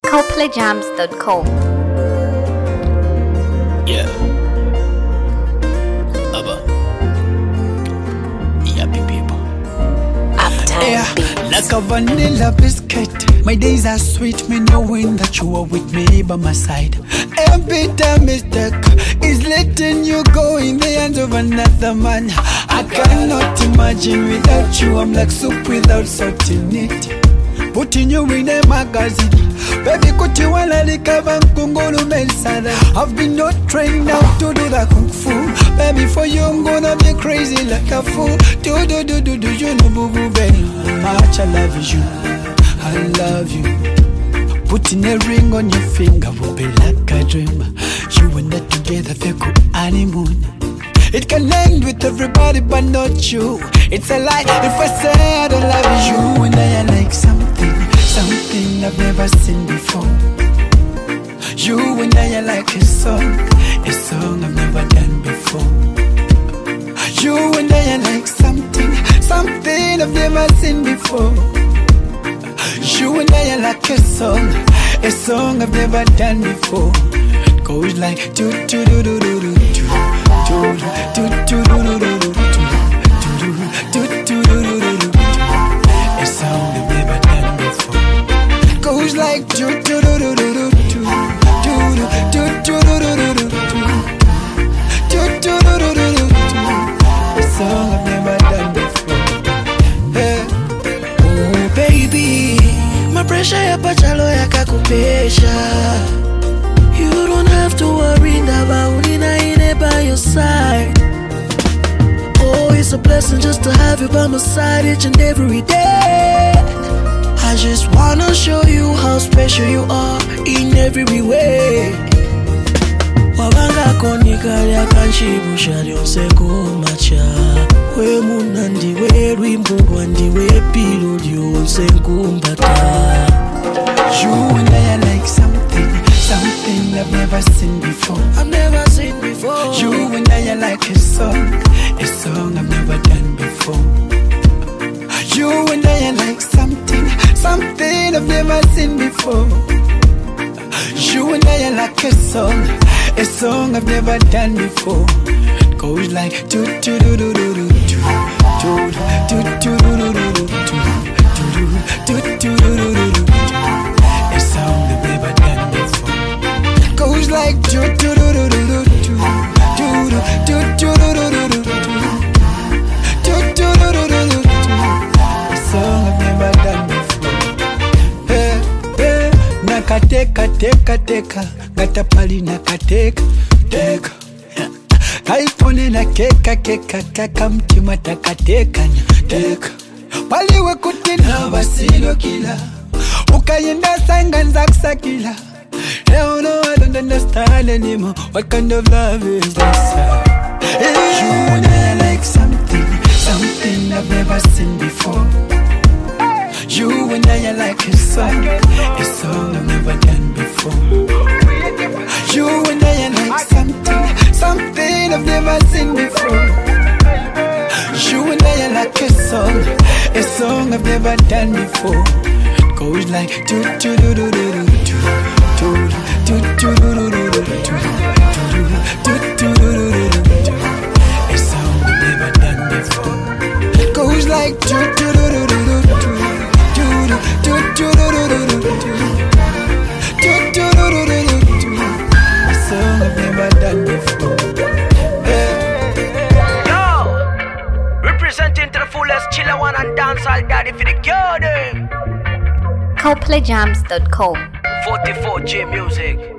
CopleyJams.com. Yeah. Abba. Happy people. Uptown Yeah, Beats. like a vanilla biscuit. My days are sweet, me knowing that you are with me by my side. Every time mistake is letting you go in the hands of another man. I cannot imagine without you. I'm like soup without salt in it. Putting you in a magazine. Baby, kuti wala likava mkungulu mensana. I've been not trained now to do the kung fu. Baby, for you I'm gonna be crazy like a fool. Do you know boo boo baby? Much I love you, I love you. Putting a ring on your finger will be like a dream. You and I together feel good honeymoon. It can end with everybody but not you. It's a lie if I say I don't love you. And I like something I've never seen before. You and I are like a song I've never done before. You and I are like something I've never seen before. You and I are like a song I've never done before. It goes like do do do do do do do do do do do do do. A song I've never done before. Goes like do do do do do do do do do do do do. A song I've never done before. Oh baby, my pressure ya pachalo yakakupesha. You don't have to worry about nina by your side. Oh, it's a blessing just to have you by my side each and every day. I just wanna show you how special you are in every way. Wabanga konika kanshibusha lyonse kumacha. We munandi we rwimbo rwandi we pilo lyonse kumbata. You and I are like something I've never seen before. I've never seen before. You and I are like a song I've never done before. You and I are like something I've never seen before. You and I are like a song I've never done before. It goes like do do do do do do do do do do do do. A song I've never done before. It goes like do do do do do do do do do do do do. Teka gatapali nakateka teka kaipone na keka mtima takateka teka paliwe kutina basilo kila ukayenda sanga nzakusakila. Hell no, I don't understand anymore. What kind of love is this? You and I are like something I've never seen before. You and I are like a song I've never done before. You and I are like something I've never seen before. You and I are like a song I've never done before. It goes like do do do do do do do do do do do do do. A song I've never done before. It goes like do do do do do do. A song I've never done before. Yo, representing to the fullest chiller one and dancehall daddy for the girl them. CopleyJams.com. 44J Music.